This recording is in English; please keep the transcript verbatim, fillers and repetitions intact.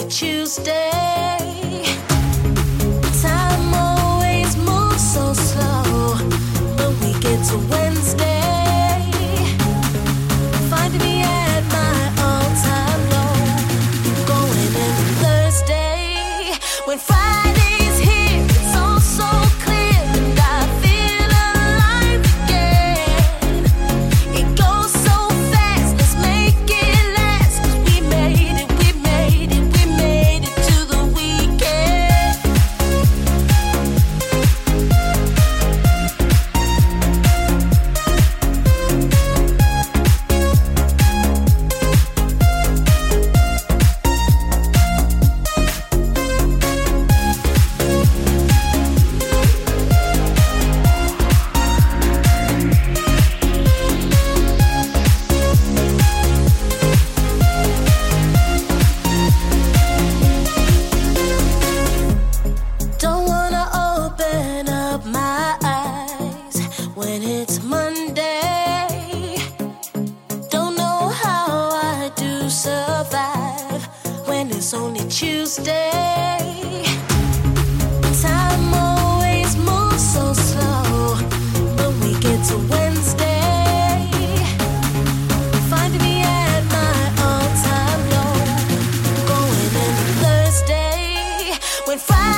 Tuesday. Time always moves so slow. When we get to Wednesday, finding me at my all-time low. Going into Thursday. When Friday's here, it's all so clear, and I feel alive again. It goes so fast, let's make it last. 'Cause we made it, we made it, we made it to the weekend. Don't wanna open up my eyes when it's Monday. Don't know how I do survive when it's only Tuesday. Time always moves so slow. When we get to Wednesday, finding me at my all-time low. Going into Thursday. When Friday